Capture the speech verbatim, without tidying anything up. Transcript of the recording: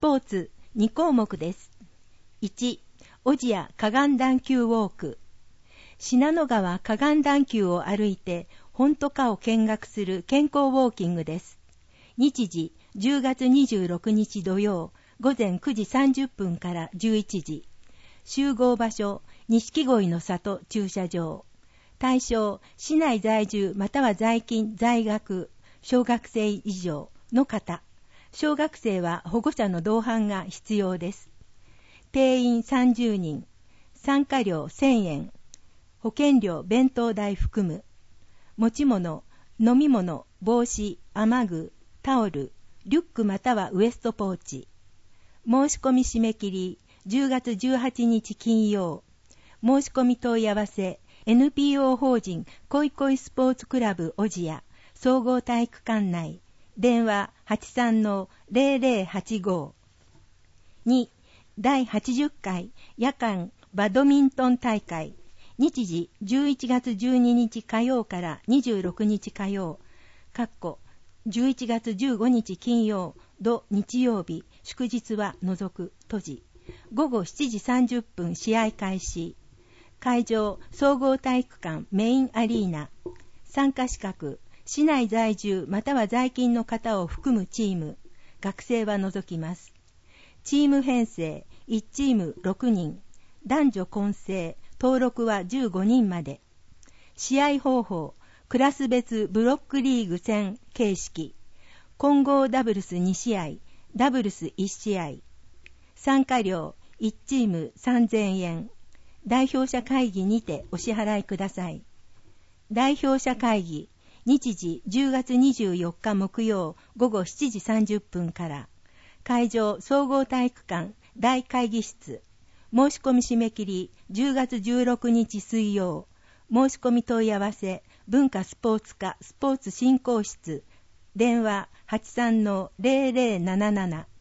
ポーツに項目です。いち、小千谷河岸段丘ウォーク。信濃川河岸段丘を歩いて本土化を見学する健康ウォーキングです。日時じゅうがつにじゅうろくにち土曜午前くじさんじゅっぷんからじゅういちじ。集合場所錦鯉の里駐車場。対象市内在住または在勤在学小学生以上の方。小学生は保護者の同伴が必要です。定員さんじゅうにん。参加料せんえん。保険料弁当代含む。持ち物、飲み物、帽子、雨具、タオル、リュックまたはウエストポーチ。申し込み締め切りじゅうがつじゅうはちにち金曜。申し込み問い合わせ エヌピーオー 法人恋恋スポーツクラブ小千谷総合体育館内。電話 はちさんのゼロゼロはちご。に、だいはちじゅっかい夜間バドミントン大会。日時じゅういちがつじゅうににち火曜からにじゅうろくにち火曜。かっこじゅういちがつじゅうごにち金曜、土日曜日、祝日は除く閉じ。ごごしちじさんじゅっぷん試合開始。会場総合体育館メインアリーナ。参加資格市内在住または在勤の方を含むチーム。学生は除きます。チーム編成いちチームろくにん。男女混成登録はじゅうごにんまで。試合方法クラス別ブロックリーグ戦形式。混合ダブルスにしあい、ダブルスいちしあい。参加料いちチームさんぜんえん。代表者会議にてお支払いください。代表者会議日時じゅうがつにじゅうよっか木曜午後しちじさんじゅっぷんから。会場総合体育館大会議室。申し込み締め切りじゅうがつじゅうろくにち水曜。申し込み問い合わせ文化スポーツ課スポーツ振興室。電話 はちさんのゼロゼロなななな。